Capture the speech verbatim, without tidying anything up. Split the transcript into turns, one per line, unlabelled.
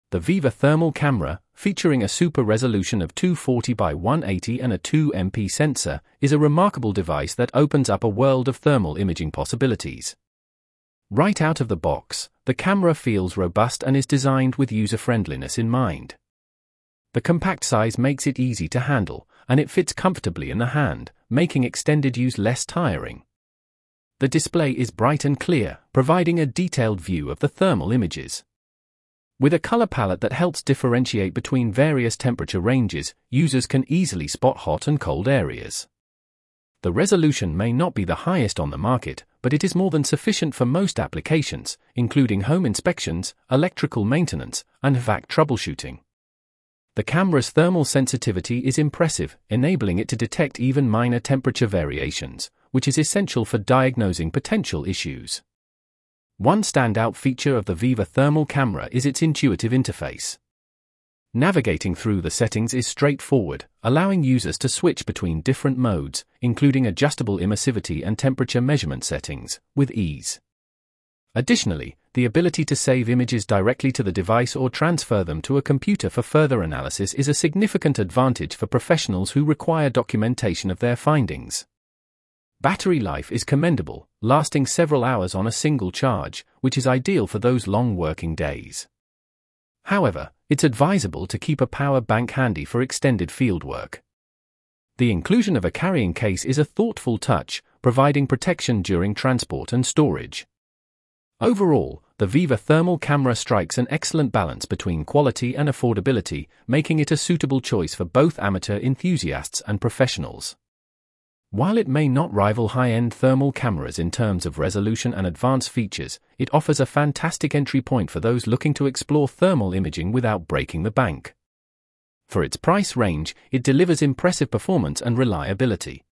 The Viva Thermal Camera, featuring a super resolution of two forty by one eighty and a two megapixel sensor, is a remarkable device that opens up a world of thermal imaging possibilities. Right out of the box, the camera feels robust and is designed with user-friendliness in mind. The compact size makes it easy to handle, and it fits comfortably in the hand, making extended use less tiring. The display is bright and clear, providing a detailed view of the thermal images. With a color palette that helps differentiate between various temperature ranges, users can easily spot hot and cold areas. The resolution may not be the highest on the market, but it is more than sufficient for most applications, including home inspections, electrical maintenance, and H V A C troubleshooting. The camera's thermal sensitivity is impressive, enabling it to detect even minor temperature variations, which is essential for diagnosing potential issues. One standout feature of the Viva Thermal Camera is its intuitive interface. Navigating through the settings is straightforward, allowing users to switch between different modes, including adjustable emissivity and temperature measurement settings, with ease. Additionally, the ability to save images directly to the device or transfer them to a computer for further analysis is a significant advantage for professionals who require documentation of their findings. Battery life is commendable, lasting several hours on a single charge, which is ideal for those long working days. However, it's advisable to keep a power bank handy for extended fieldwork. The inclusion of a carrying case is a thoughtful touch, providing protection during transport and storage. Overall, the Viva Thermal Camera strikes an excellent balance between quality and affordability, making it a suitable choice for both amateur enthusiasts and professionals. While it may not rival high-end thermal cameras in terms of resolution and advanced features, it offers a fantastic entry point for those looking to explore thermal imaging without breaking the bank. For its price range, it delivers impressive performance and reliability.